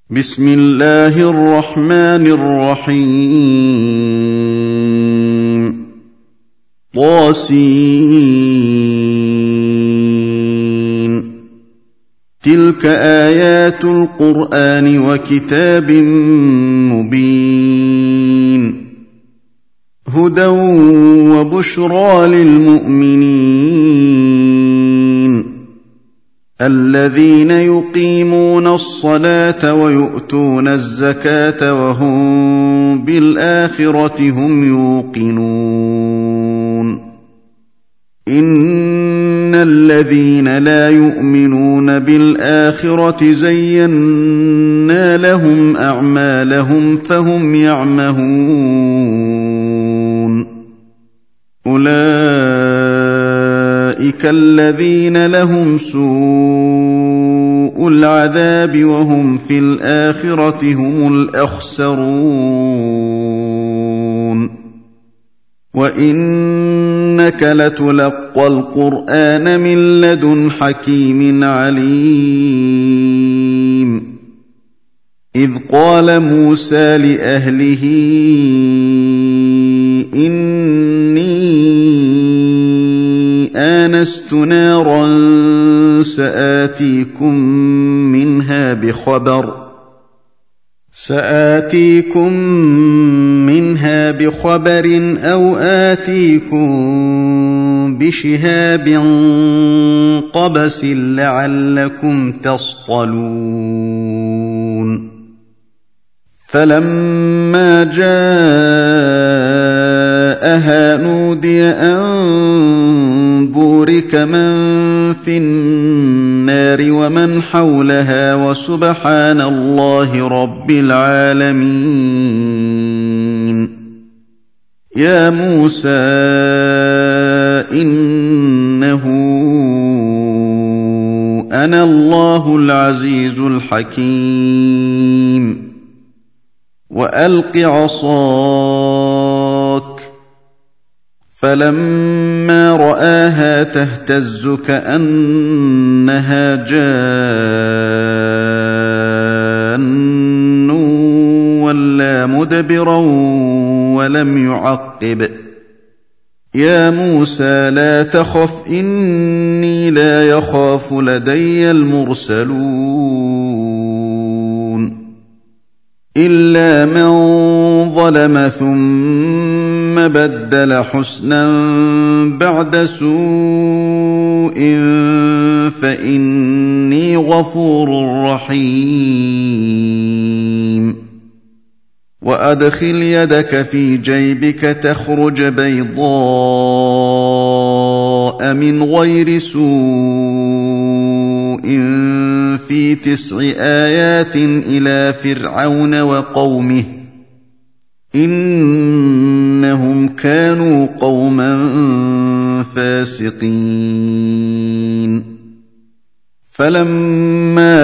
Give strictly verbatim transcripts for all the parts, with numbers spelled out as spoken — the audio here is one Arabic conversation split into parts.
بسم الله الرحمن الرحيم طاسين تلك آيات القرآن وكتاب مبين هدى وبشرى للمؤمنين الذين يقيمون الصلاة ويؤتون الزكاة وهم بالآخرة هم يوقنون إن الذين لا يؤمنون بالآخرة زينا لهم أعمالهم فهم يعمهون أولئك الذين لهم سوء العذاب وهم في الآخرة هم الأخسرون وإنك لتلقى القرآن من لدن حكيم عليم إذ قال موسى لأهله إني آنست نارا سآتيكم منها بخبر سآتيكم منها بخبر أو آتيكم بشهاب قبس لعلكم تصطلون فلما جاءها نودي أن بورك من في النار ومن حولها وسبحان الله رب العالمين يا موسى إنه أنا الله العزيز الحكيم وألق عصاك فلما رآها تهتز كأنها جان ولا مدبرا ولم يعقب يا موسى لا تخف إني لا يخاف لدي المرسلون إلا من ظلم ثم بدل حسنا بعد سوء فإني غفور رحيم وأدخل يدك في جيبك تخرج بيضاء من غير سوء في تسع آيات إلى فرعون وقومه إنهم كانوا قوما فاسقين فلما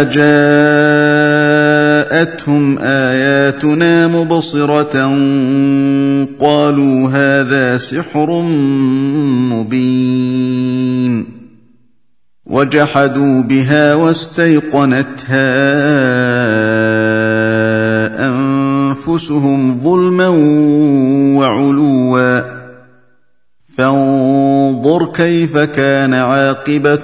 جاءتهم آياتنا مبصرة قالوا هذا سحر مبين وجحدوا بها واستيقنتها أنفسهم ظلما وعلوا فانظر كيف كان عاقبة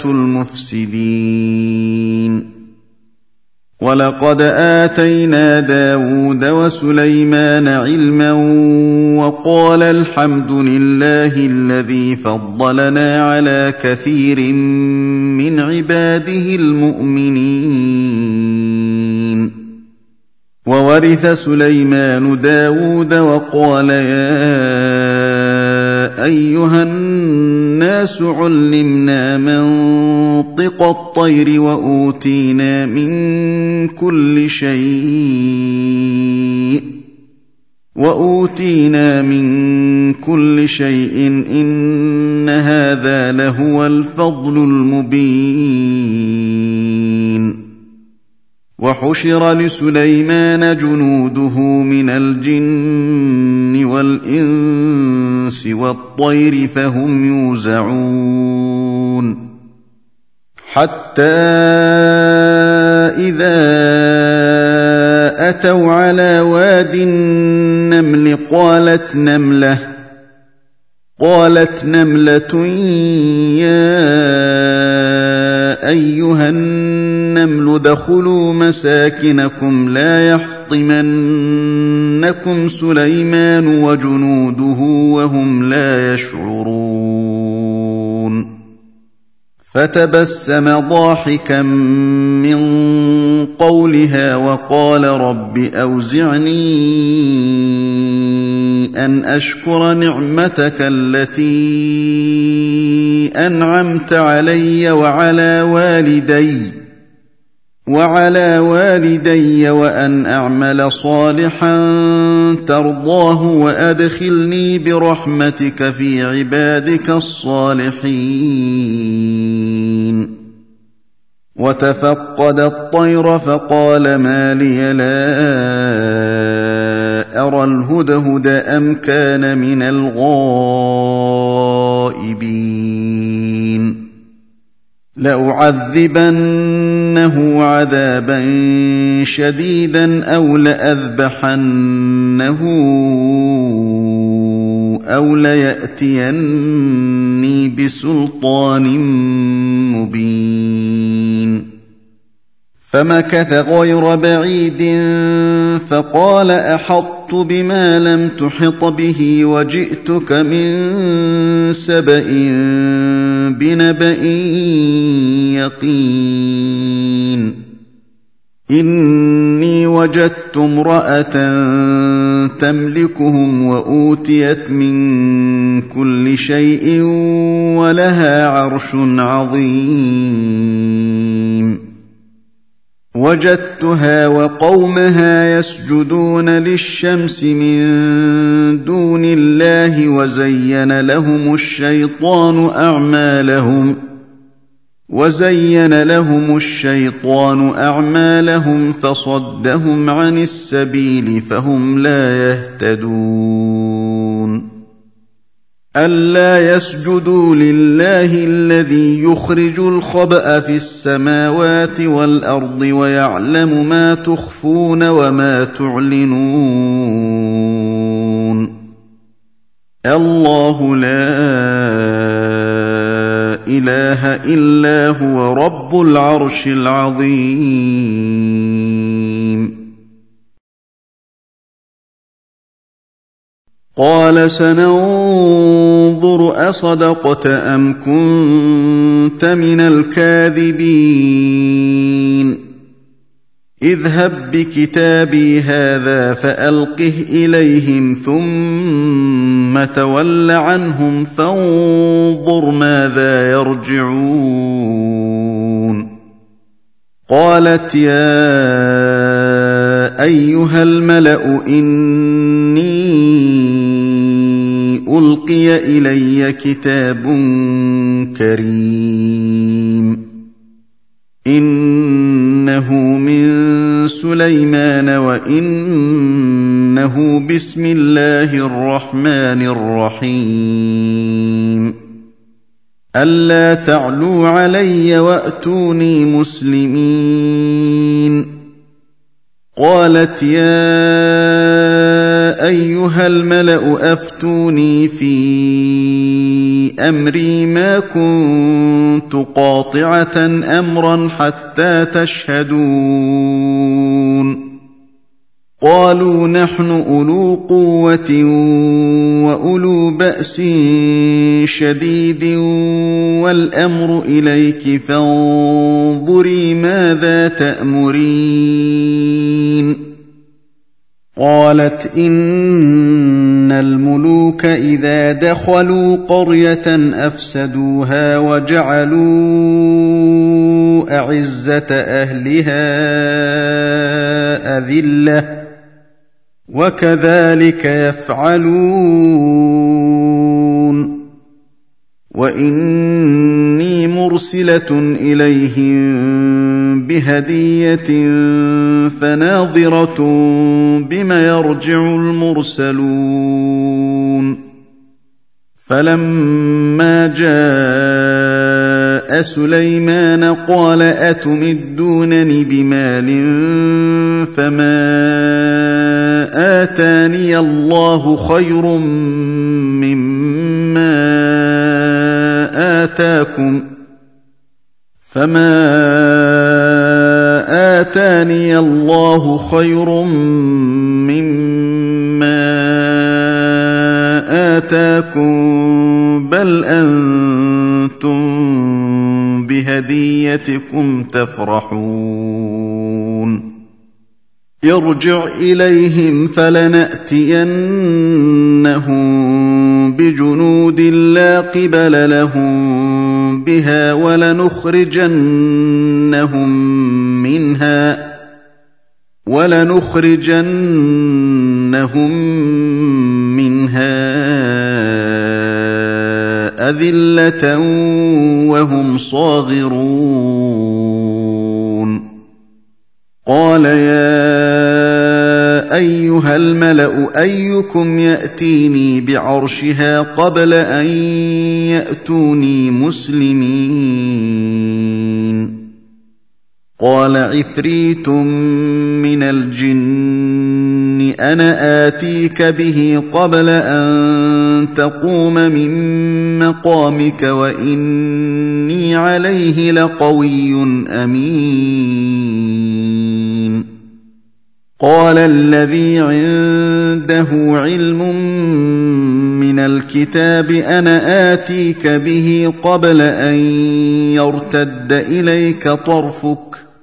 المفسدين ولقد آتينا داود وسليمان علما وقال الحمد لله الذي فضلنا على كثير من عباده المؤمنين وورث سليمان داود وقال يا أيها الناس علمنا منطق الطير وأوتينا من كل شيء وأوتينا من كل شيء إن هذا لهو الفضل المبين وحشر لسليمان جنوده من الجن والإنس والطير فهم يوزعون حتى إذا أتوا على واد النمل قالت نملة قالت نملة يا أيها النمل ادخلوا مساكنكم لا يحطمنكم سليمان وجنوده وهم لا يشعرون فتبسم ضاحكا من قولها وقال رب أوزعني أن أشكر نعمتك التي أنعمت علي وعلى والدي وعلى والدي وأن أعمل صالحا ترضاه وأدخلني برحمتك في عبادك الصالحين وتفقد الطير فقال ما لي لا أرى الهدهد أم كان من الغائبين لأعذبنه عذابا شديدا أو لأذبحنه أو ليأتيني بسلطان مبين فمكث غير بعيد فقال أحطت بما لم تحط به وجئتك من سبأ بنبأ يقين إني وجدت امرأة تملكهم وأوتيت من كل شيء ولها عرش عظيم وجدتها وقومها يسجدون للشمس من دون الله وزين لهم الشيطان أعمالهم وزين لهم الشيطان أعمالهم فصدهم عن السبيل فهم لا يهتدون ألا يسجدوا لله الذي يخرج الخبأ في السماوات والأرض ويعلم ما تخفون وما تعلنون الله لا إله إلا هو رب العرش العظيم قال سننظر أصدقت أم كنت من الكاذبين اذهب بكتابي هذا فألقه إليهم ثم تول عنهم فانظر ماذا يرجعون قالت يا أيها الملأ إني ألقي إلي كتاب كريم إنه من سليمان وإنه بسم الله الرحمن الرحيم ألا تعلوا علي وأتوني مسلمين قالت يا أيها الملأ أفتوني في أمري ما كنت قاطعة أمرا حتى تشهدون قالوا نحن أولو قوة وأولو بأس شديد والأمر إليك فانظري ماذا تأمرين قالت إن الملوك إذا دخلوا قرية أفسدوها وجعلوا أعزة أهلها أذلة وكذلك يفعلون وإني مرسلة إليهم بهدية فناظرة بما يرجع المرسلون فلما جاء ملأ سليمان قال أتمدونني بمال فما آتاني الله خير مما آتاكم فما آتاني الله خير مما آتاكم بل أنتم بهديتكم تفرحون ارجع إليهم فلنأتينهم بجنود لا قبل لهم بها ولنخرجنهم منها ولنخرجنهم منها أذلة وهم صاغرون قال يا أيها الملأ أيكم يأتيني بعرشها قبل أن يأتوني مسلمين قال عفريت من الجن أنا آتيك به قبل أن تقوم من مقامك وإني عليه لقوي أمين قال الذي عنده علم من الكتاب أنا آتيك به قبل أن يرتد إليك طرفك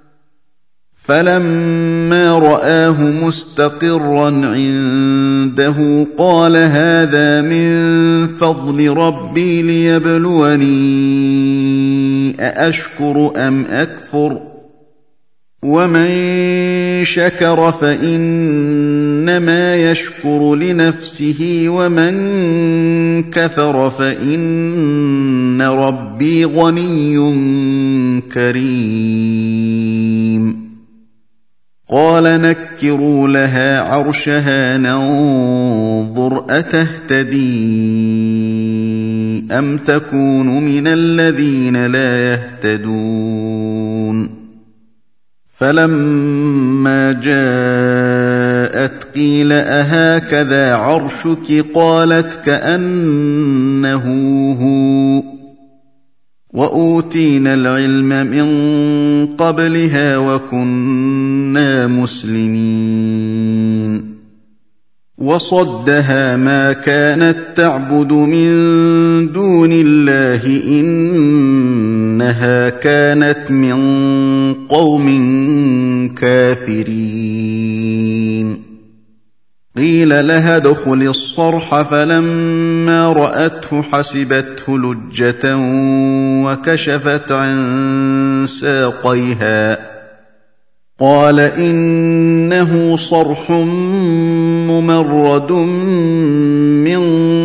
فلما رآه مستقرا عنده قال هذا من فضل ربي ليبلوني أأشكر أم أكفر ومن شكر فإنما يشكر لنفسه ومن كفر فإن ربي غني كريم قال نكروا لها عرشها ننظر أتهتدي أم تكون من الذين لا يهتدون فلما جاءت قيل أهكذا عرشك قالت كأنه هو وأوتينا العلم من قبلها وكنا مسلمين وصدها ما كانت تعبد من دون الله إنها كانت من قوم كافرين قيل لها ادخل الصرح فلما رأته حسبته لجة وكشفت عن ساقيها قال إنه صرح ممرد من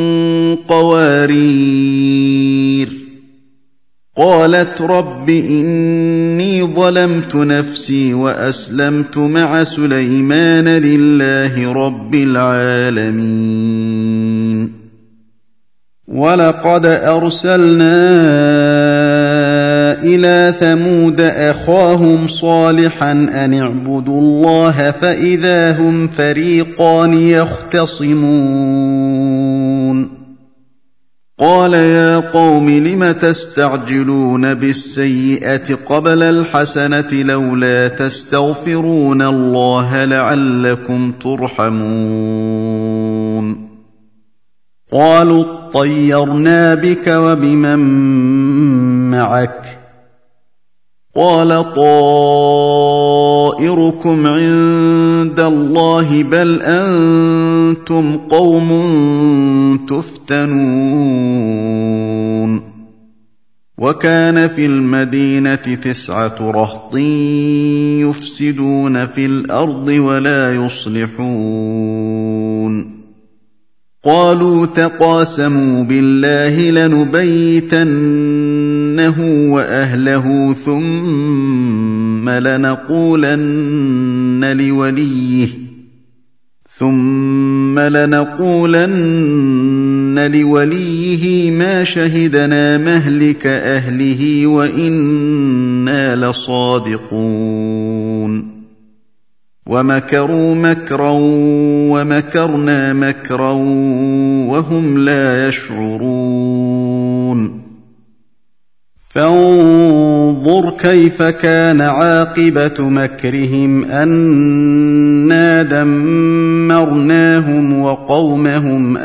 قوارير قالت رب إني ظلمت نفسي وأسلمت مع سليمان لله رب العالمين ولقد أرسلنا إلى ثمود أخاهم صالحا أن اعبدوا الله فإذا هم فريقان يختصمون قال يا قوم لم تستعجلون بالسيئة قبل الحسنة لولا تستغفرون الله لعلكم ترحمون قالوا اطيرنا بك وبمن معك قال طائركم عند الله بل أنتم قوم تفتنون وكان في المدينة تسعة رهط يفسدون في الأرض ولا يصلحون قالوا تقاسموا بالله لنبيتنه وأهله ثم لنقولن لوليه ثم لنقولن لوليه ما شهدنا مهلك أهله وإنا لصادقون ومكروا مكرا ومكرنا مكرا وهم لا يشعرون فانظر كيف كان عاقبة مكرهم أنا دمرناهم وقومهم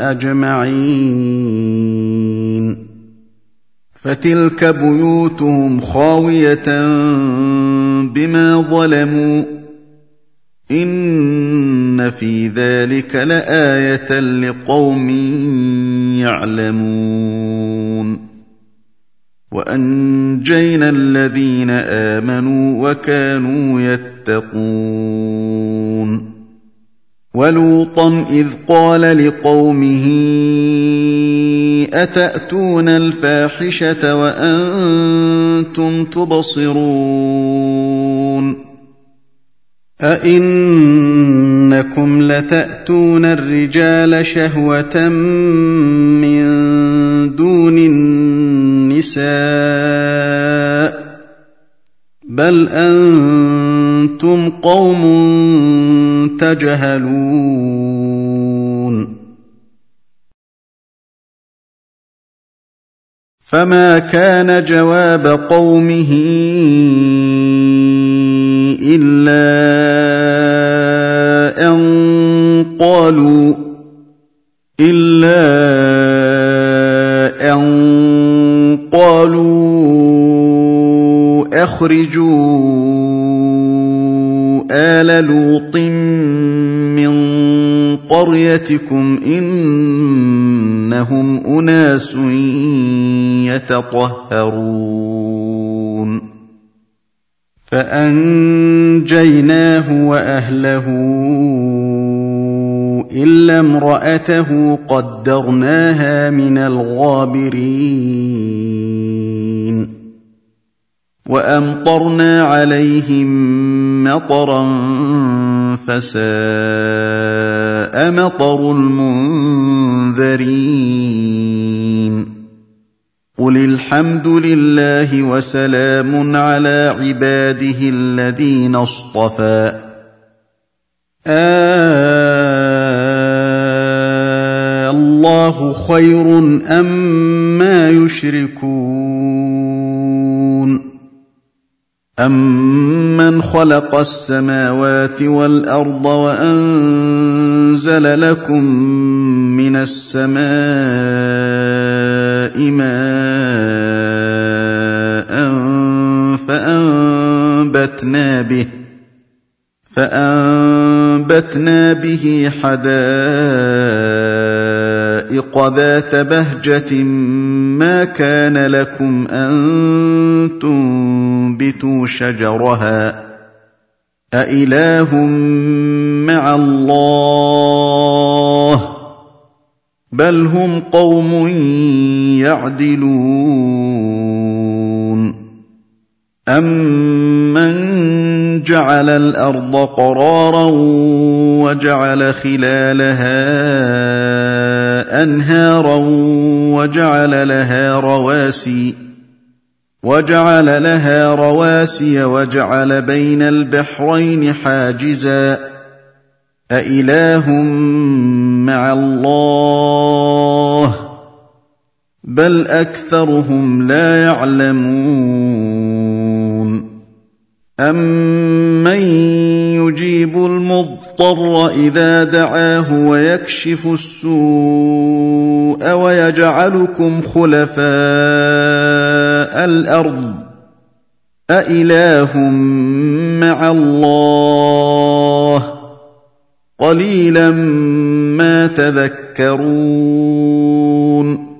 أجمعين فتلك بيوتهم خاوية بما ظلموا إن في ذلك لآية لقوم يعلمون وأنجينا الذين آمنوا وكانوا يتقون ولوطا إذ قال لقومه أتأتون الفاحشة وأنتم تبصرون أئنكم لتأتون الرجال شهوة من دون النساء بل أنتم قوم تجهلون فما كان جواب قومه إلا أن قالوا إلا أن قالوا أخرجوا آل لوط من قريتكم إنهم أناس يتطهرون فأنجيناه وأهله إلا امرأته قدرناها من الغابرين وأمطرنا عليهم مطرا فساء مطر المنذرين قل الحمد لله وسلام على عباده الذين اصطفى آه الله خير أما يشركون أمن خلق السماوات والأرض وأنزل لكم من السماء ماء فأنبتنا به فأنبتنا به حدائق ذات بهجة ما كان لكم أن تنبتوا شجرها أإله مع الله بل هم قوم يعدلون أمن جعل الأرض قرارا وجعل خلالها أنهارا وجعل لها رواسي وجعل لها رواسي وجعل بين البحرين حاجزا أإله مع الله بل أكثرهم لا يعلمون أمن يجيب المضطر إذا دعاه ويكشف السوء ويجعلكم خلفاء الأرض أإله مع الله قليلا ما تذكرون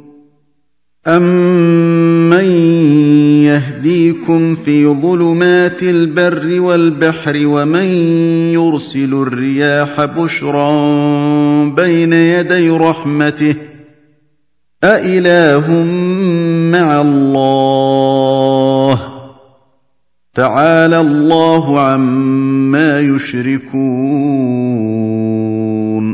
أمن يهديكم في ظلمات البر والبحر ومن يرسل الرياح بشرا بين يدي رحمته أإله مع الله تعالى الله عما يشركون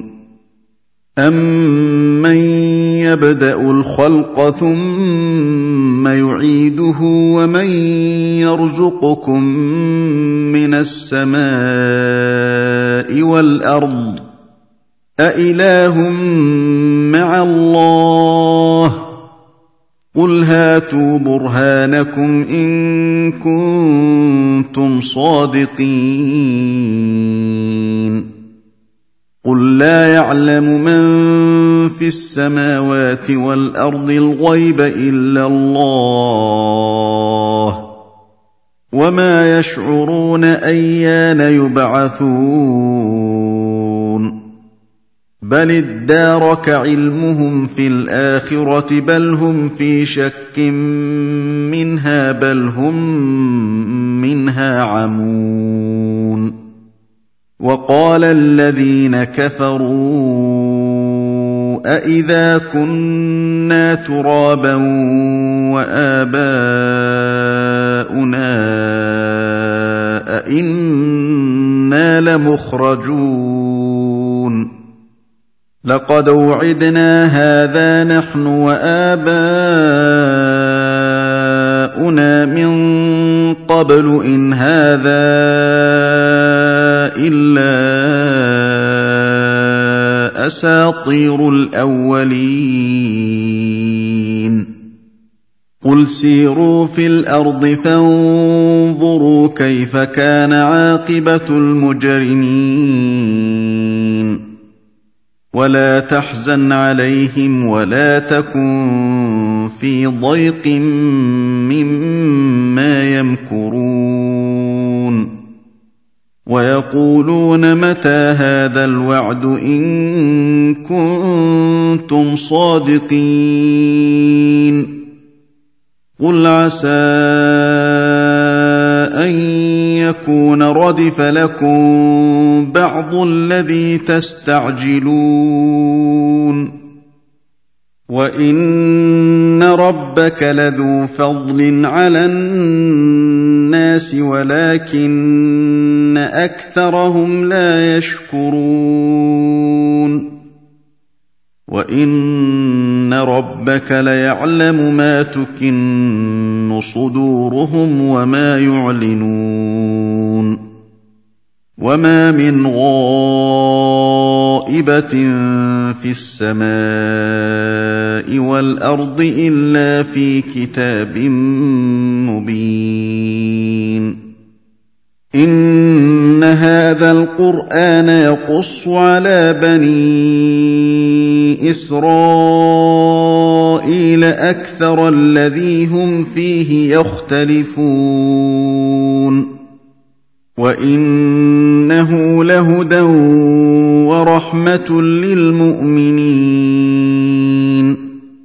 أَمَّن يَبْدَأُ الْخَلْقَ ثُمَّ يُعِيدُهُ وَمَن يَرْزُقُكُم مِّنَ السَّمَاءِ وَالْأَرْضِ أَإِلَٰهٌ مَّعَ اللَّهِ ۚ قُلْ هَاتُوا بُرْهَانَكُمْ إِن كُنتُمْ صَادِقِينَ قُل لَّا يَعْلَمُ مَن فِي السَّمَاوَاتِ وَالْأَرْضِ الْغَيْبَ إِلَّا اللَّهُ وَمَا يَشْعُرُونَ أَيَّانَ يُبْعَثُونَ بَلِ ادَّارَكَ عِلْمُهُمْ فِي الْآخِرَةِ بَلْ هُمْ فِي شَكٍّ مِّنْهَا بَلْ هُم مِّنْهَا عَمُونَ وَقَالَ الَّذِينَ كَفَرُوا أَإِذَا كُنَّا تُرَابًا وَآبَاؤُنَا أَإِنَّا لَمُخْرَجُونَ لَقَدْ وُعِدْنَا هَٰذَا نَحْنُ وَآبَاؤُنَا مِن قَبْلُ إِنْ هَٰذَا إِلَّا أَسَاطِيرُ الْأَوَّلِينَ قُلْ سِيرُوا فِي الْأَرْضِ فَانظُرُوا كَيْفَ كَانَ عَاقِبَةُ الْمُجْرِمِينَ وَلَا تَحْزَنْ عَلَيْهِمْ وَلَا تَكُن فِي ضَيْقٍ مِّمَّا يَمْكُرُونَ وَيَقُولُونَ مَتَىٰ هَٰذَا الْوَعْدُ إِن كُنتُمْ صَادِقِينَ قُلْ عَسَىٰ أَن يَكُونَ رَدِفَ لَكُم بَعْضُ الَّذِي تَسْتَعْجِلُونَ وَإِنَّ رَبَّكَ لَذُو فَضْلٍ عَلَى النَّاسِ وَلَٰكِنَّ أَكْثَرَهُمْ لَا يَشْكُرُونَ وَإِنَّ رَبَّكَ لَيَعْلَمُ مَا تُكِنُّ صُدُورُهُمْ وَمَا يُعْلِنُونَ وَمَا مِنْ غَائِبَةٍ فِي السَّمَاءِ وَالْأَرْضِ إِلَّا فِي كِتَابٍ مُّبِينٍ إِنَّ هَٰذَا الْقُرْآنَ يَقُصُّ عَلَىٰ بَنِي إِسْرَائِيلَ أَكْثَرَ الَّذِي هُمْ فِيهِ يَخْتَلِفُونَ وَإِنَّهُ لَهُدًى وَرَحْمَةٌ لِّلْمُؤْمِنِينَ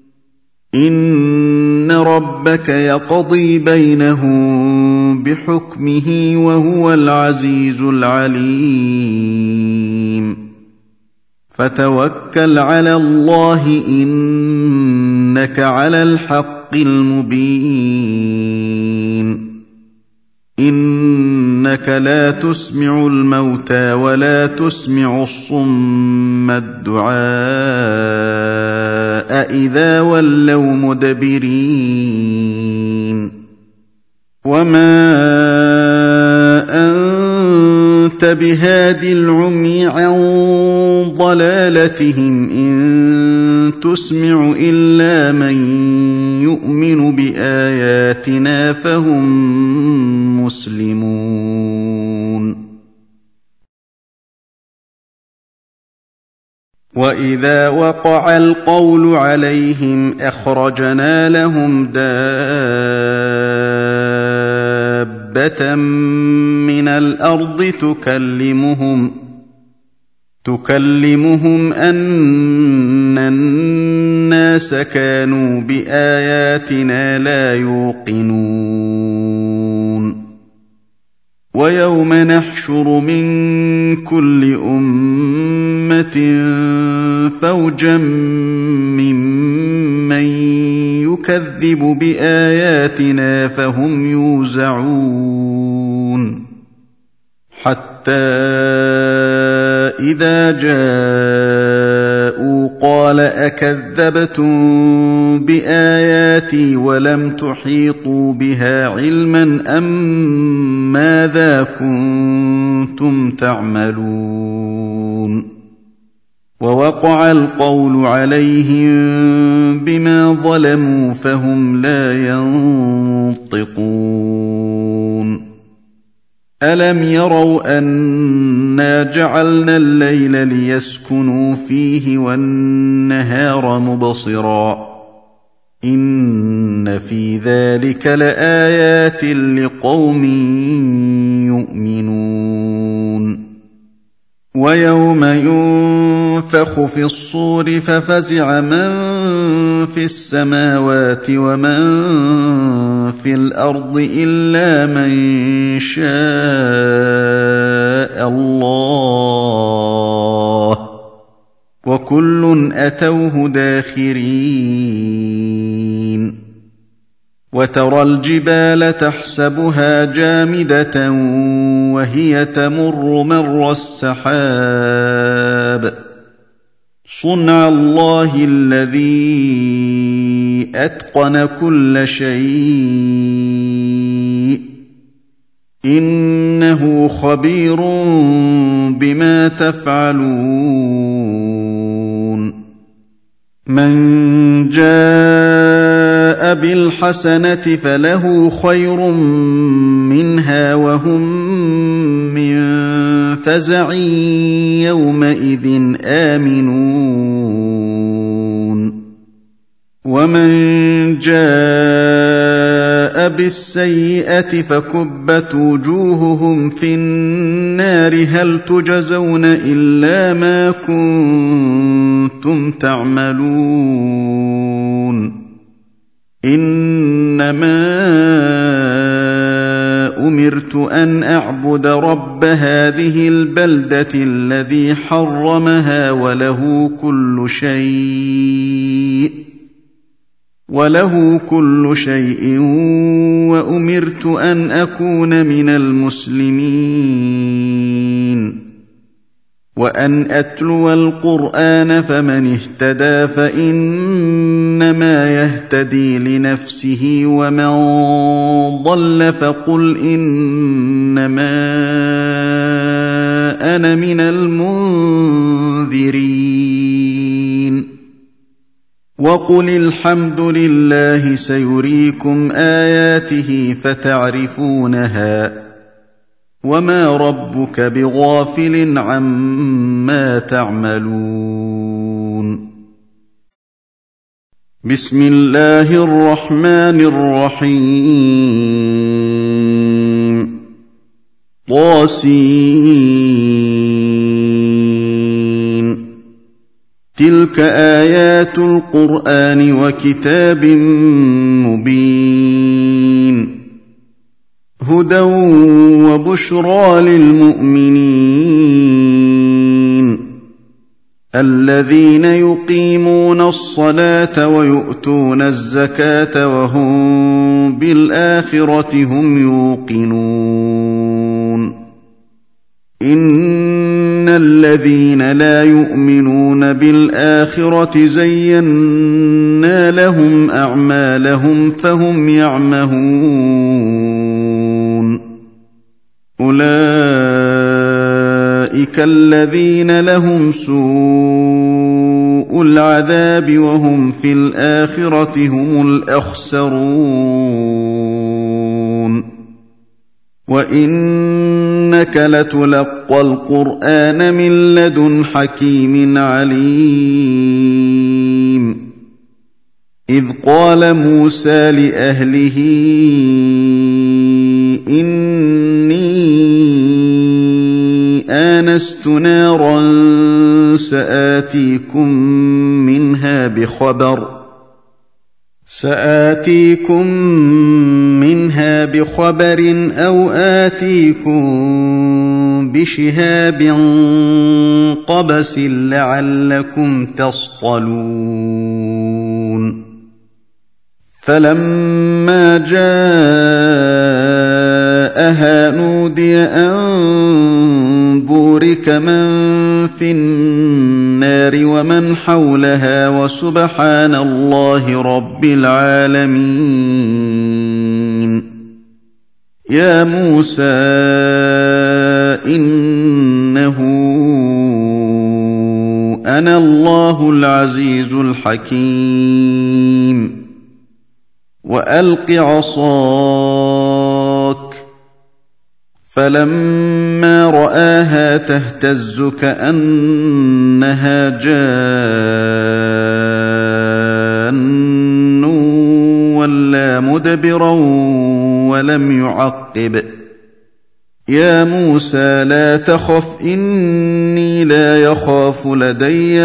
إِنَّ رَبَّكَ يَقْضِي بَيْنَهُم بِحُكْمِهِ وَهُوَ الْعَزِيزُ الْعَلِيمُ فَتَوَكَّلْ عَلَى اللَّهِ إِنَّكَ عَلَى الْحَقِّ الْمُبِينِ إِنَّكَ لَا تُسْمِعُ الْمَوْتَىٰ وَلَا تُسْمِعُ الصُّمَّ الدُّعَاءَ إِذَا وَلَّوْا مُدْبِرِينَ وَمَا أَنتَ بِهَادِ الْعُمْيِ عَن ضَلَالَتِهِمْ إِن تُسْمِعُ إِلَّا مَن يُؤْمِنُ بِآيَاتِنَا فَهُم مُّسْلِمُونَ وَإِذَا وَقَعَ الْقَوْلُ عَلَيْهِمْ أَخْرَجْنَا لَهُمْ دَابَّةً مِّنَ الْأَرْضِ تُكَلِّمُهُمْ تُكَلِّمُهُمْ أَنَّ النَّاسَ كَانُوا بِآيَاتِنَا لَا يُوقِنُونَ وَيَوْمَ نَحْشُرُ مِن كُلِّ أُمَّةٍ فَوْجًا مِّمَّن يُكَذِّبُ بِآيَاتِنَا فَهُمْ يُوزَعُونَ حَتَّىٰ إِذَا جَاءُوا قَالَ أَكَذَّبْتُم بِآيَاتِي وَلَمْ تُحِيطُوا بِهَا عِلْمًا أَم مَّاذَا كُنتُمْ تَعْمَلُونَ وَوَقَعَ الْقَوْلُ عَلَيْهِم بِمَا ظَلَمُوا فَهُمْ لَا يَنطِقُونَ أَلَمْ يَرَوْا أَنَّا جَعَلْنَا اللَّيْلَ لِيَسْكُنُوا فِيهِ وَالنَّهَارَ مُبْصِرًا إِنَّ فِي ذَلِكَ لَآيَاتٍ لِقَوْمٍ يُؤْمِنُونَ وَيَوْمَ يُنفَخُ فِي الصُّورِ فَفَزِعَ مَن فِي السَّمَاوَاتِ وَمَن فِي الْأَرْضِ إِلَّا مَن شَاءَ اللَّهُ وَكُلٌّ أَتَوْهُ دَاخِرِينَ وَتَرَى الْجِبَالَ تَحْسَبُهَا جَامِدَةً وَهِيَ تَمُرُّ مَرَّ السَّحَابِ صُنْعَ اللَّهِ الَّذِي أَتْقَنَ كُلَّ شَيْءٍ إِنَّهُ خَبِيرٌ بِمَا تَفْعَلُونَ مَنْ جَاءَ بِالْحَسَنَةِ فَلَهُ خَيْرٌ مِّنْهَا وَهُمْ مِنْ فَزَعٍ يَوْمَئِذٍ آمِنُونَ وَمَنْ جَاءَ بِالسَّيِّئَةِ فَكُبَّتْ وُجُوهُهُمْ فِي النَّارِ هَلْ تُجْزَوْنَ إِلَّا مَا كُنتُمْ تَعْمَلُونَ إِنَّمَا أُمِرْتُ أَنْ أَعْبُدَ رَبَّ هَٰذِهِ الْبَلْدَةِ الَّذِي حَرَّمَهَا وَلَهُ كُلُّ شَيْءٍ وَلَهُ كُلُّ شَيْءٍ وَأُمِرْتُ أَنْ أَكُونَ مِنَ الْمُسْلِمِينَ وَأَنْ أَتْلُوَ الْقُرْآنَ فَمَنِ اهْتَدَىٰ فَإِنَّمَا يَهْتَدِي لِنَفْسِهِ وَمَن ضَلَّ فَقُلْ إِنَّمَا أَنَا مِنَ الْمُنذِرِينَ وَقُلِ الْحَمْدُ لِلَّهِ سَيُرِيكُمْ آيَاتِهِ فَتَعْرِفُونَهَا وَمَا رَبُّكَ بِغَافِلٍ عَمَّا تَعْمَلُونَ بِسْمِ اللَّهِ الرَّحْمَنِ الرَّحِيمِ طاسين تِلْكَ آيَاتُ الْقُرْآنِ وَكِتَابٍ مُّبِينٍ هُدًى وَبُشْرَىٰ لِلْمُؤْمِنِينَ الَّذِينَ يُقِيمُونَ الصَّلَاةَ وَيُؤْتُونَ الزَّكَاةَ وَهُم بِالْآخِرَةِ هُمْ يُوقِنُونَ إِنَّ الَّذِينَ لَا يُؤْمِنُونَ بِالْآخِرَةِ زَيَّنَّا لَهُمْ أَعْمَالَهُمْ فَهُمْ يَعْمَهُونَ أُولَٰئِكَ الَّذِينَ لَهُمْ سُوءُ الْعَذَابِ وَهُمْ فِي الْآخِرَةِ هُمُ الْأَخْسَرُونَ وَإِنَّكَ لَتُلَقَّى الْقُرْآنَ مِن لَّدُنْ حَكِيمٍ عَلِيمٍ إِذْ قَالَ مُوسَىٰ لِأَهْلِهِ إِنِّي آنَسْتُ نَارًا سَآتِيكُم مِّنْهَا بِخَبَرٍ سآتيكم منها بخبر أو آتيكم بشهاب قبس لعلكم تصطلون فلما جاءها نودي أن بورك من في النار النَّارِ وَمَنْ حَوْلَهَا وَسُبْحَانَ اللَّهِ رَبِّ الْعَالَمِينَ يَا مُوسَىٰ إِنَّهُ أَنَا اللَّهُ الْعَزِيزُ الْحَكِيمُ وَأَلْقِ عَصَاكَ فَلَمَّا رَآهَا تَهْتَزُّ كَأَنَّهَا جَانٌّ وَلَّىٰ مُدْبِرًا وَلَمْ يُعَقِّبْ يَا مُوسَىٰ لَا تَخَفْ إِنِّي لَا يَخَافُ لَدَيَّ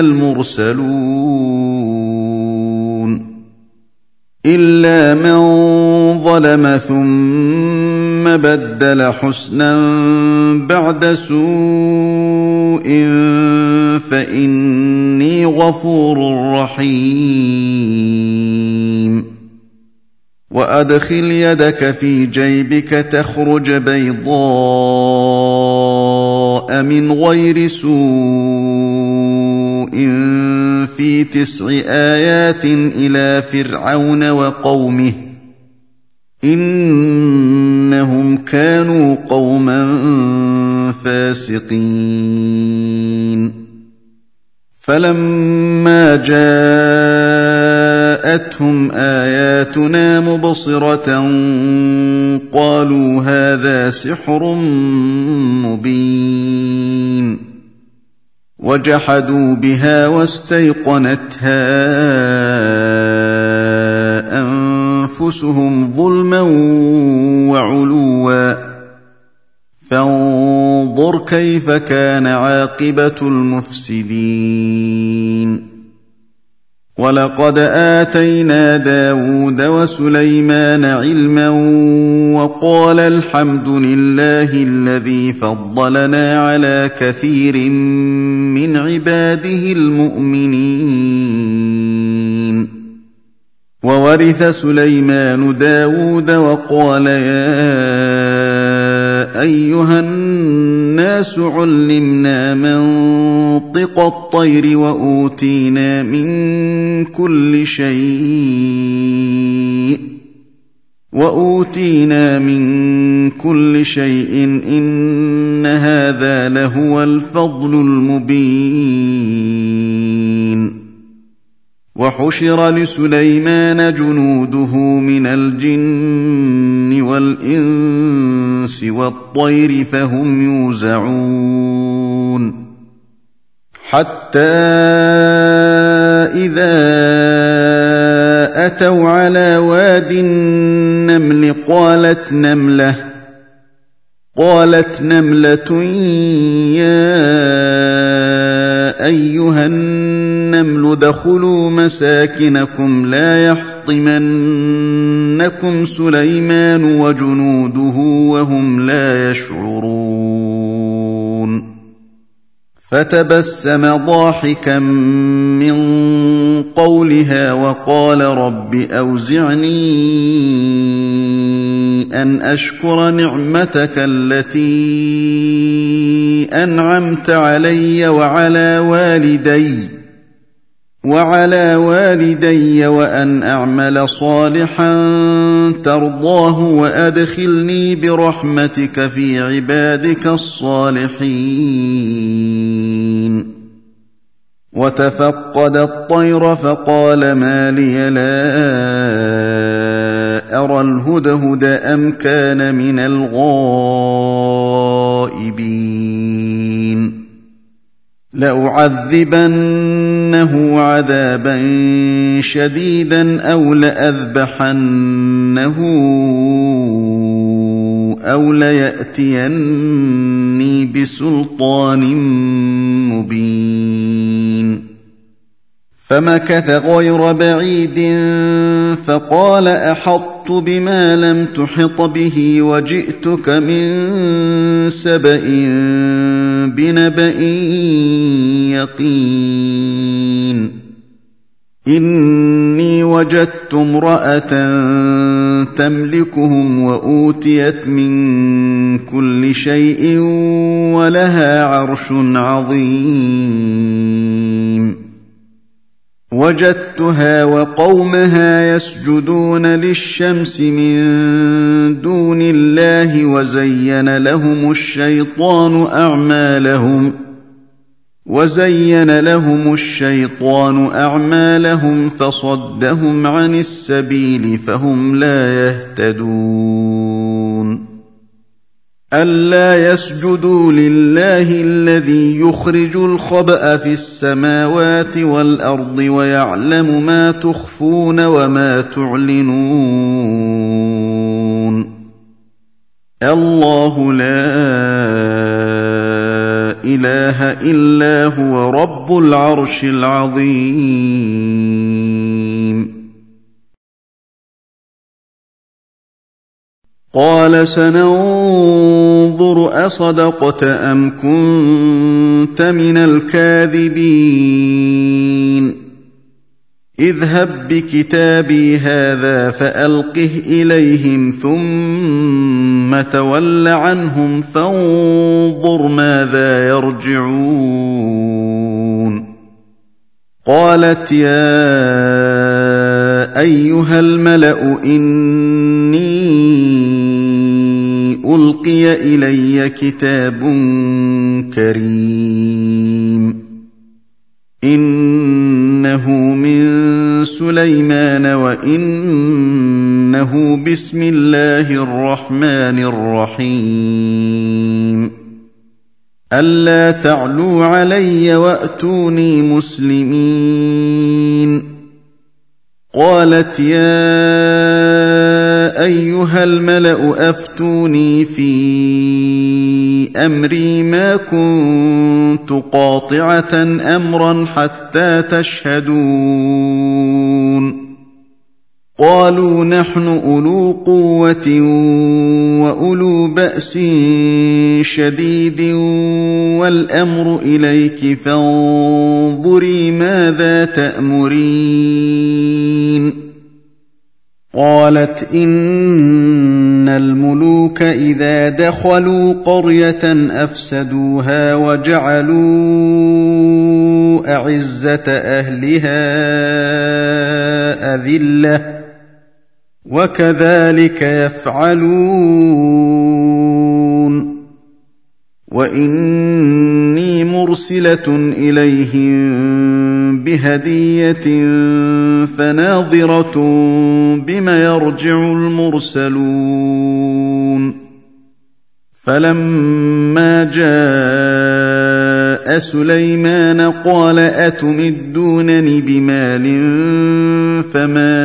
الْمُرْسَلُونَ إِلَّا مَن ظَلَمَ ثُمَّ بَدَّلَ حُسْنًا بَعْدَ سُوءٍ فَإِنِّي غَفُورٌ رَّحِيمٌ وَأَدْخِلْ يَدَكَ فِي جَيْبِكَ تَخْرُجْ بَيْضَاءَ مِنْ غَيْرِ سُوءٍ فِي تِسْعِ آيَاتٍ إِلَىٰ فِرْعَوْنَ وَقَوْمِهِ إِنَّهُمْ كَانُوا قَوْمًا فَاسِقِينَ فَلَمَّا جَاءَتْهُمْ آيَاتُنَا مُبْصِرَةً قَالُوا هَٰذَا سِحْرٌ مُّبِينٌ وَجَحَدُوا بِهَا وَاسْتَيْقَنَتْهَا أَنفُسُهُمْ ظُلْمًا وَعُلُوًّا فَانظُرْ كَيْفَ كَانَ عَاقِبَةُ الْمُفْسِدِينَ وَلَقَدْ آتَيْنَا دَاوُودَ وَسُلَيْمَانَ عِلْمًا وَقَالَا الْحَمْدُ لِلَّهِ الَّذِي فَضَّلَنَا عَلَىٰ كَثِيرٍ مِّنْ عِبَادِهِ الْمُؤْمِنِينَ وَوَرِثَ سُلَيْمَانُ دَاوُودَ وَقَالَ يَا أَيُّهَا النَّاسُ عُلِّمْنَا مَنطِقَ الطَّيْرِ وَأُوتِينَا مِن كُلِّ شَيْءٍ وَأُوتِينَا مِن كُلِّ شَيْءٍ إِنَّ هَٰذَا لَهُوَ الْفَضْلُ الْمُبِينُ وَحُشِرَ لِسُلَيْمَانَ جُنُودُهُ مِنَ الْجِنِّ وَالْإِنسِ وَالطَّيْرِ فَهُمْ يُوزَعُونَ حَتَّىٰ إِذَا أَتَوْا عَلَىٰ وَادِ النَّمْلِ قَالَتْ نَمْلَةٌ قَالَتْ نَمْلَةٌ يَا أَيُّهَا النَّمْلُ ادْخُلُوا مَسَاكِنَكُمْ لَا يَحْطِمَنَّكُمْ سُلَيْمَانُ وَجُنُودُهُ وَهُمْ لَا يَشْعُرُونَ فَتَبَسَّمَ ضَاحِكًا مِّن قَوْلِهَا وَقَالَ رَبِّ أَوْزِعْنِي أَنْ أَشْكُرَ نِعْمَتَكَ الَّتِي أَنْعَمْتَ عَلَيَّ وَعَلَىٰ وَالِدَيَّ وَعَلَىٰ وَالِدَيَّ وَأَنْ أَعْمَلَ صَالِحًا تَرْضَاهُ وَأَدْخِلْنِي بِرَحْمَتِكَ فِي عِبَادِكَ الصَّالِحِينَ وَتَفَقَّدَ الطَّيْرَ فَقَالَ مَا لِيَ لَا أَرَى الْهُدْهُدَ أَمْ كَانَ مِنَ الْغَائِبِينَ لَأُعَذِّبَنَّهُ عَذَابًا شَدِيدًا أَوْ لَأَذْبَحَنَّهُ أَوْ لَيَأْتِيَنِّي بِسُلْطَانٍ مُّبِينٍ فَمَكَثَ غَيْرَ بَعِيدٍ فَقَالَ أَحَطتُ بِمَا لَمْ تُحِطْ بِهِ وَجِئْتُكَ مِن سَبَإٍ بِنَبَإٍ يَقِينٍ إِنِّي وَجَدتُّ امْرَأَةً تَمْلِكُهُمْ وَأُوتِيَتْ مِن كُلِّ شَيْءٍ وَلَهَا عَرْشٌ عَظِيمٌ وجدتها وقومها يسجدون للشمس من دون الله وزين لهم الشيطان أعمالهم وزين لهم الشيطان أعمالهم فصدهم عن السبيل فهم لا يهتدون ألا يسجدوا لله الذي يخرج الخبأ في السماوات والأرض ويعلم ما تخفون وما تعلنون الله لا إله إلا هو رب العرش العظيم قال سننظر أصدقت أم كنت من الكاذبين اذهب بكتابي هذا فألقه إليهم ثم تول عنهم فانظر ماذا يرجعون قالت يا أيها الملأ إني ألقي إلي كتاب كريم إنه من سليمان وإنه بسم الله الرحمن الرحيم ألا تعلوا علي وأتوني مسلمين قالت يا أيها الملأ أفتوني في أمري ما كنت قاطعة أمرا حتى تشهدون قالوا نحن أولو قوة وأولو بأس شديد والأمر إليك فانظري ماذا تأمرين قالت إن الملوك إذا دخلوا قرية أفسدوها وجعلوا أعزة أهلها أذلة وكذلك يفعلون وإني مرسلة إليهم بهدية فناظرة بما يرجع المرسلون فلما جاء سليمان قال أتمدونني بمال فما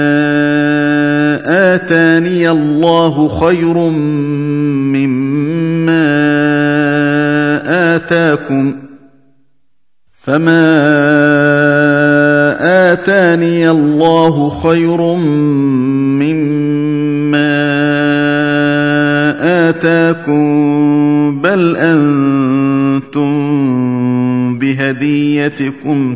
آتاني الله خير مما آتاكم فما آتاني الله خير مما آتاكم بل أنتم بهديتكم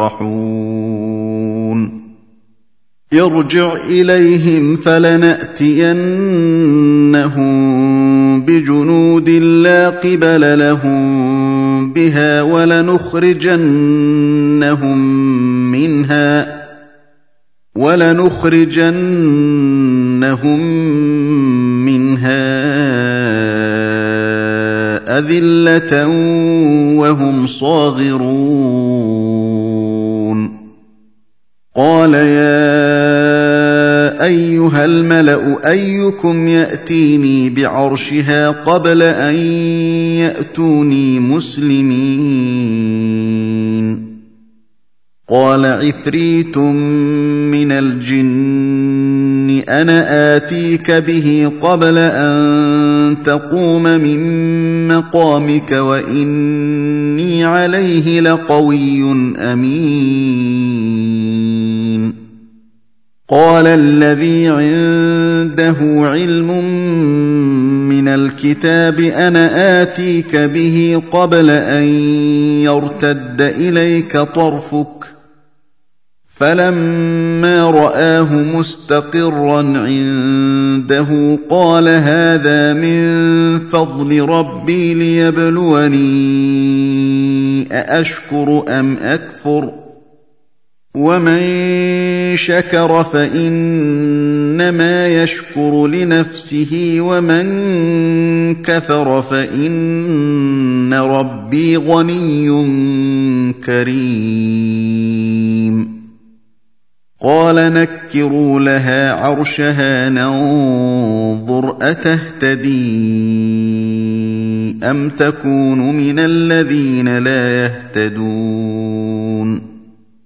تفرحون ارجع إليهم فلنأتينهم بجنود لا قبل لهم بها ولنخرجنهم منها ولنخرجنهم منها أذلة وهم صاغرون قال يا أيها الملأ أيكم يأتيني بعرشها قبل أن يأتوني مسلمين قال عفريت من الجن أنا آتيك به قبل أن تقوم من مقامك وإني عليه لقوي أمين قال الذي عنده علم من الكتاب أنا آتيك به قبل أن يرتد إليك طرفك فلما رآه مستقرا عنده قال هذا من فضل ربي ليبلوني أأشكر أم أكفر ومن شكر فإنما يشكر لنفسه ومن كفر فإن ربي غني كريم قال نكروا لها عرشها ننظر أتهتدي أم تكون من الذين لا يهتدون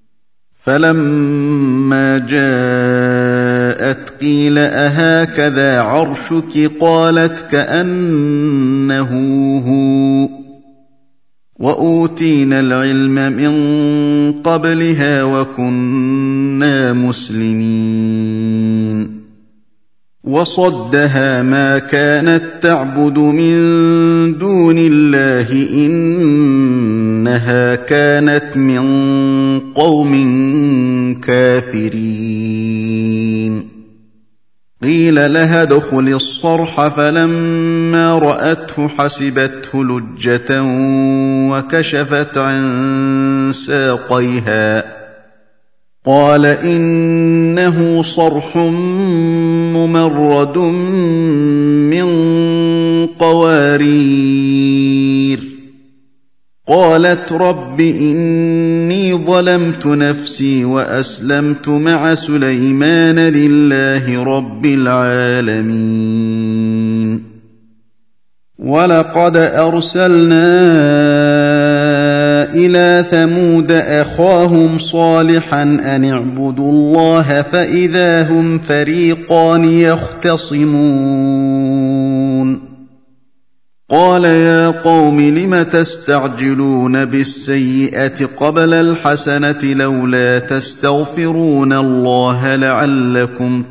فلما جاءت قيل أهكذا عرشك قالت كأنه هو وأوتينا العلم من قبلها وكنا مسلمين وصدها ما كانت تعبد من دون الله إنها كانت من قوم كافرين قيل لها ادخل الصرح فلما رأته حسبته لجة وكشفت عن ساقيها قال إنه صرح ممرد من قوارير قالت رب إني ظلمت نفسي وأسلمت مع سليمان لله رب العالمين ولقد أرسلنا إلى ثمود أخاهم صالحا أن اعبدوا الله فإذا هم فريقان يختصمون قال يا قوم لم تستعجلون بالسيئة قبل الحسنة لولا تستغفرون الله لعلكم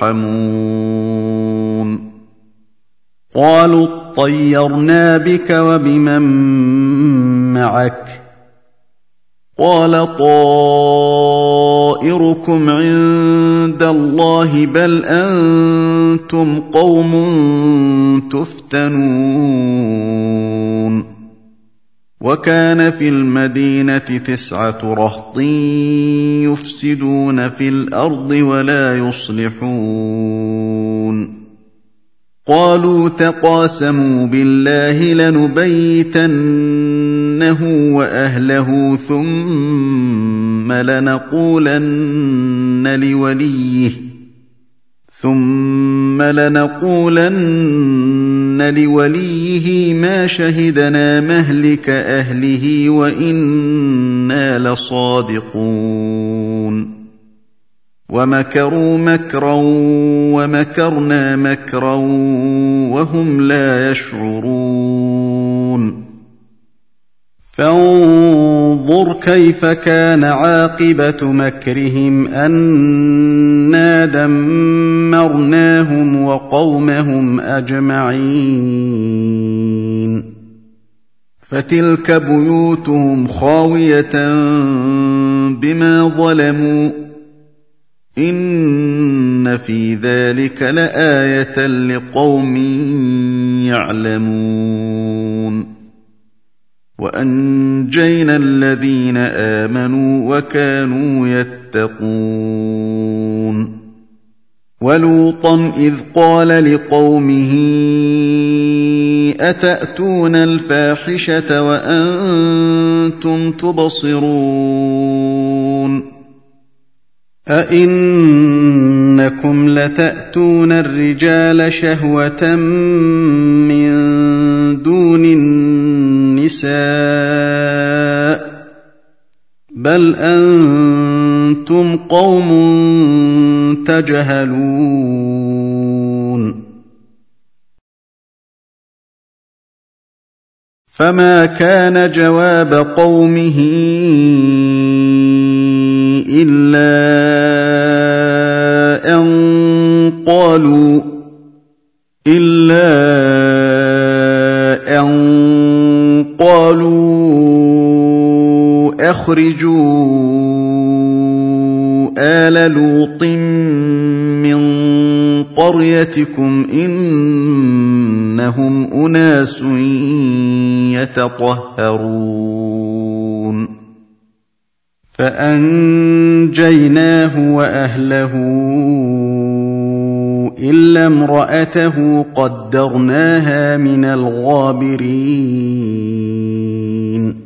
ترحمون قالوا اطيرنا بك وبمن معك قال طائركم عند الله بل أنتم قوم تفتنون وكان في المدينة تسعة رهط يفسدون في الأرض ولا يصلحون قالوا تقاسموا بالله لنبيتنه وأهله ثم لنقولن لوليه ثم لنقولن لوليه ما شهدنا مهلك أهله وإنا لصادقون ومكروا مكرا ومكرنا مكرا وهم لا يشعرون فانظر كيف كان عاقبة مكرهم أنا دمرناهم وقومهم أجمعين فتلك بيوتهم خاوية بما ظلموا إن في ذلك لآية لقوم يعلمون وأنجينا الذين آمنوا وكانوا يتقون ولوطا إذ قال لقومه أتأتون الفاحشة وأنتم تبصرون أئنكم لتأتون الرجال شهوة من دون النساء بل أنتم قوم تجهلون فما كان جواب قومه إلا أن قالوا إلا أن قالوا أخرجوا آل لوط من قريتكم إنهم أناس يتطهرون فأنجيناه وأهله إلا امرأته قدرناها من الغابرين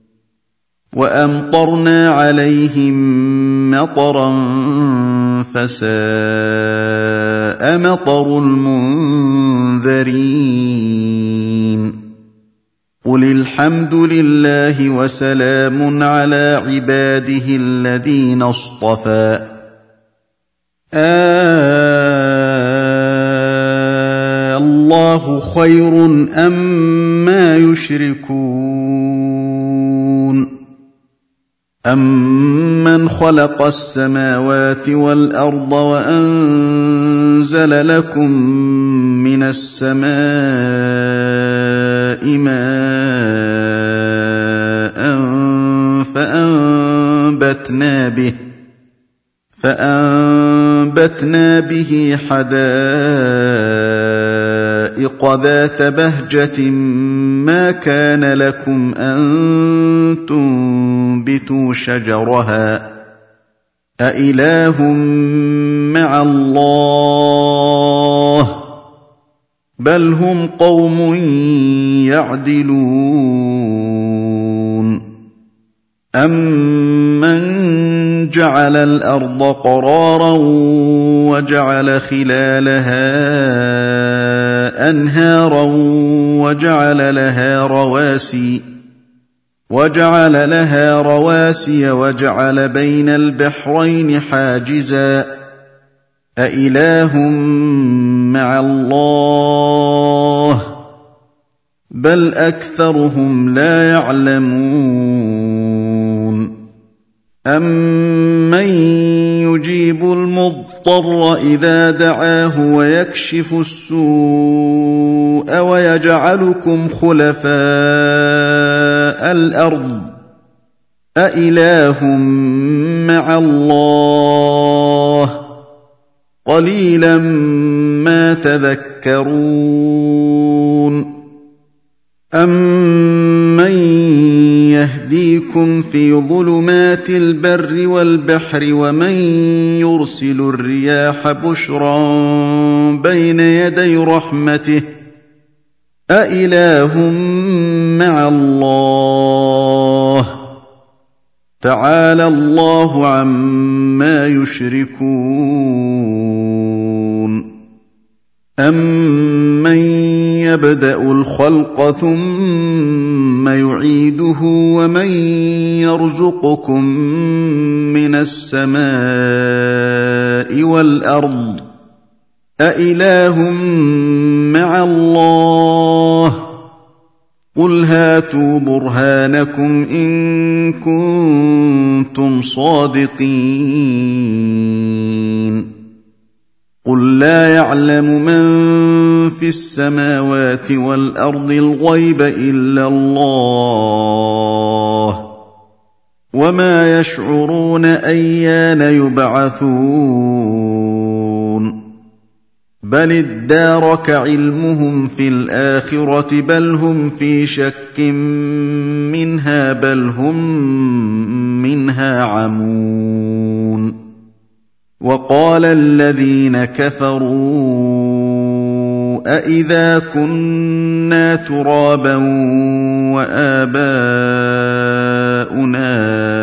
وأمطرنا عليهم مطرا فساء مطر المنذرين قل الحمد لله وسلام على عباده الذين اصطفى آه الله خير أما يشركون أَمَّنْ خَلَقَ السَّمَاوَاتِ وَالْأَرْضَ وَأَنزَلَ لَكُم مِّنَ السَّمَاءِ مَاءً فَأَنبَتْنَا بِهِ فَأَنبَتْنَا بِهِ حَدَائِقَ ذَاتَ بَهْجَةٍ مَا كَانَ لَكُمْ أَن تُنبِتُوا شَجَرَهَا أَإِلَٰهٌ مَّعَ اللَّهِ بَلْ هُمْ قَوْمٌ يَعْدِلُونَ أَمَّنْ جَعَلَ الْأَرْضَ قَرَارًا وَجَعَلَ خِلَالَهَا أَنْهَارًا وَجَعَلَ لَهَا رَوَاسِيَ وَجَعَلَ لَهَا رَوَاسِيَ وَجَعَلَ بَيْنَ الْبَحْرَيْنِ حَاجِزًا أَإِلَٰهٌ مَّعَ اللَّهِ بَلْ أَكْثَرُهُمْ لَا يَعْلَمُونَ أَمَّن يُجِيبُ الْمُضْطَرَّ إِذَا دَعَاهُ وَيَكْشِفُ السُّوءَ وَيَجْعَلُكُمْ خُلَفَاءَ الْأَرْضِ أَإِلَٰهٌ مَّعَ اللَّهِ قَلِيلًا مَّا تَذَكَّرُونَ أَمَّن يَهْدِيكُمْ فِي ظُلُمَاتِ الْبَرِّ وَالْبَحْرِ وَمَن يُرْسِلُ الرِّيَاحَ بُشْرًا بَيْنَ يَدَيْ رَحْمَتِهِ أَإِلَٰهٌ مَّعَ اللَّهِ تَعَالَى اللَّهُ عَمَّا يُشْرِكُونَ أَمَّن يَبْدَأُ الْخَلْقَ ثُمَّ يُعِيدُهُ وَمَن يَرْزُقُكُم مِّنَ السَّمَاءِ وَالْأَرْضِ أَإِلَٰهٌ مَّعَ اللَّهِ قُلْ هَاتُوا بُرْهَانَكُمْ إِن كُنتُمْ صَادِقِينَ قُل لَّا يَعْلَمُ مَن فِي السَّمَاوَاتِ وَالْأَرْضِ الْغَيْبَ إِلَّا اللَّهُ وَمَا يَشْعُرُونَ أَيَّانَ يُبْعَثُونَ بَلِ ادَّارَكَ عِلْمُهُمْ فِي الْآخِرَةِ بَلْ هُمْ فِي شَكٍّ مِّنْهَا بَلْ هُم مِّنْهَا عَمُونَ وَقَالَ الَّذِينَ كَفَرُوا أَإِذَا كُنَّا تُرَابًا وَآبَاؤُنَا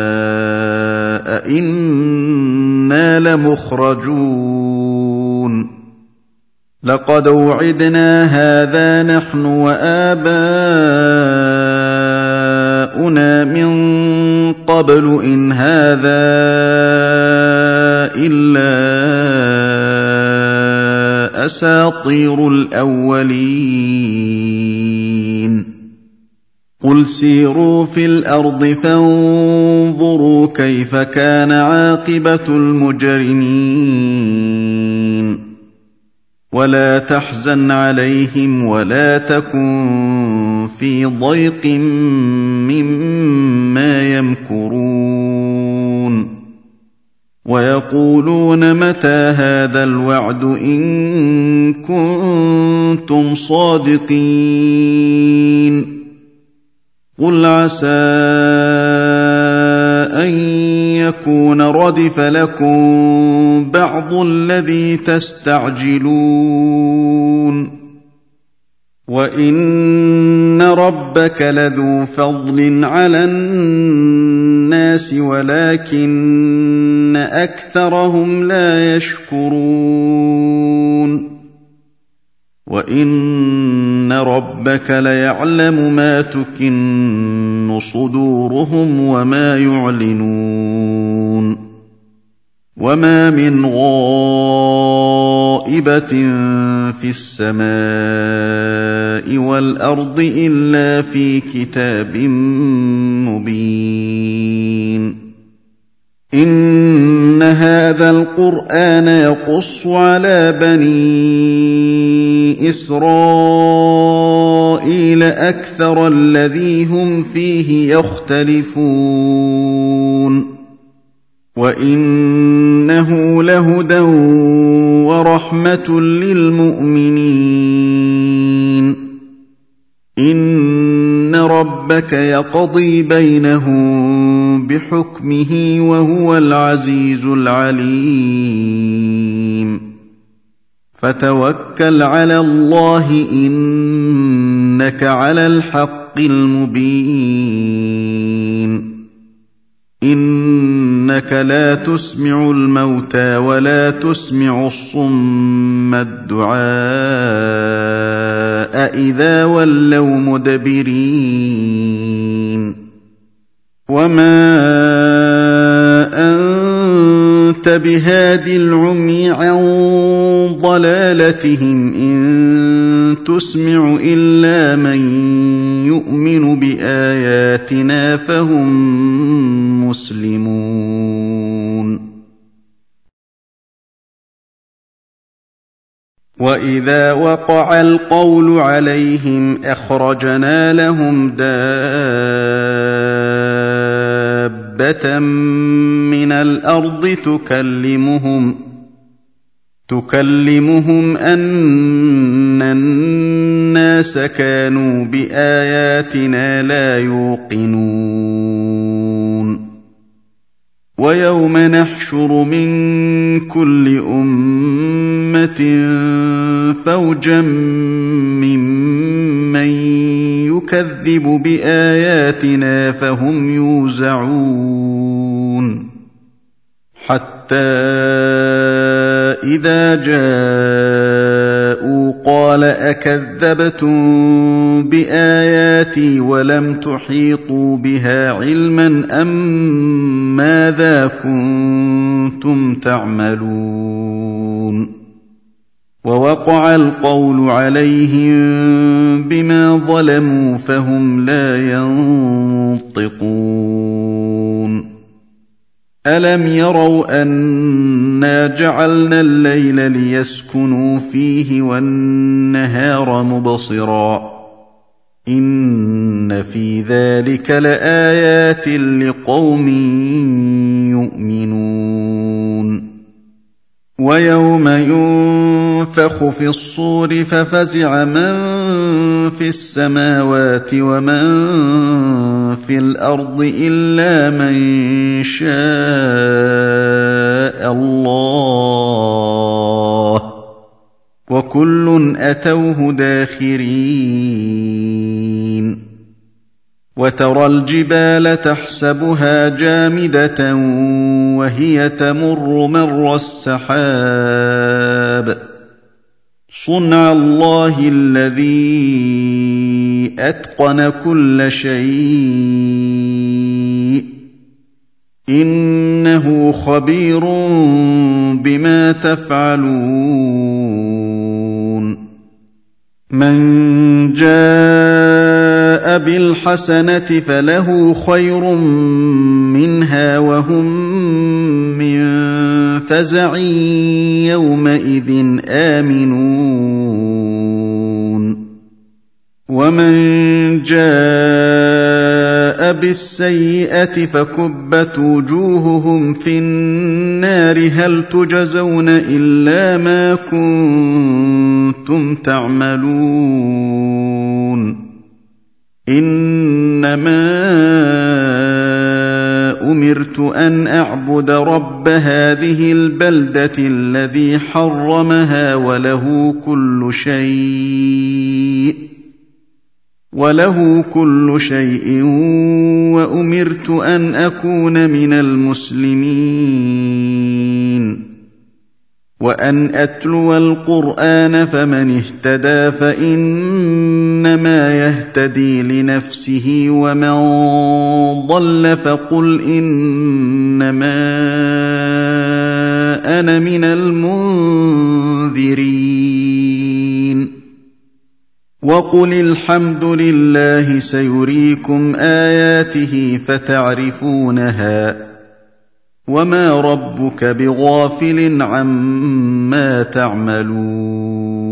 أَإِنَّا لَمُخْرَجُونَ لَقَدْ وُعِدْنَا هَٰذَا نَحْنُ وَآبَاؤُنَا مِن قَبْلُ إِنْ هَٰذَا إِلَّا أَسَاطِيرُ الْأَوَّلِينَ قُلْ سِيرُوا فِي الْأَرْضِ فَانظُرُوا كَيْفَ كَانَ عَاقِبَةُ الْمُجْرِمِينَ وَلَا تَحْزَنْ عَلَيْهِمْ وَلَا تَكُن فِي ضَيْقٍ مِّمَّا يَمْكُرُونَ وَيَقُولُونَ مَتَىٰ هَٰذَا الْوَعْدُ إِن كُنتُمْ صَادِقِينَ قُلْ عَسَىٰ أَن يكون ردف لكم بعض الذي تستعجلون وإن ربك لذو فضل على الناس ولكن أكثرهم لا يشكرون وإن ربك ليعلم ما تكن صدورهم وما يعلنون وما من غائبة في السماء والأرض إلا في كتاب مبين إن هذا القرآن يقص على بني إسرائيل أكثر الذي هم فيه يختلفون وإنه لهدى ورحمة للمؤمنين إن ربك يقضي بينهم بحكمه وهو العزيز العليم فتوكل على الله إنك على الحق المبين إنك لا تسمع الموتى ولا تسمع الصم الدعاء إذا ولوا مدبرين وما أنت بهاد العمي عن ضلالتهم إن تسمع إلا من يؤمن بآياتنا فهم مسلمون وإذا وقع القول عليهم أخرجنا لهم دابة من الأرض تكلمهم تكلمهم أن الناس كانوا بآياتنا لا يوقنون ويوم نحشر من كل أمة فوجا ممن يكذب بآياتنا فهم يوزعون حتى إذا جاءوا قال أكذبتم بآياتي ولم تحيطوا بها علما أم ماذا كنتم تعملون ووقع القول عليهم بما ظلموا فهم لا ينطقون ألم يروا أنا جعلنا الليل ليسكنوا فيه والنهار مبصرا إن في ذلك لآيات لقوم يؤمنون ويوم ينفخ في الصور ففزع من في السماوات ومن في الأرض إلا من شاء الله وكل أتوه داخرين وترى الجبال تحسبها جامدة وهي تمر مر السحاب صنع الله الذي أتقن كل شيء إنه خبير بما تفعلون من جاء بالحسنة فله خير منها وهم من فزع يومئذ آمنون ومن جاء بالسيئة فكبت وجوههم في النار هل تجزون إلا ما كنتم تعملون إنما أمرت أن أعبد رب هذه البلدة الذي حرمها وله كل شيء وله كل شيء وأمرت أن أكون من المسلمين وأن أتلو القرآن فمن اهتدى فإنما يهتدي لنفسه ومن ضل فقل إنما أنا من المنذرين وقل الحمد لله سيريكم آياته فتعرفونها وما ربك بغافل عما تعملون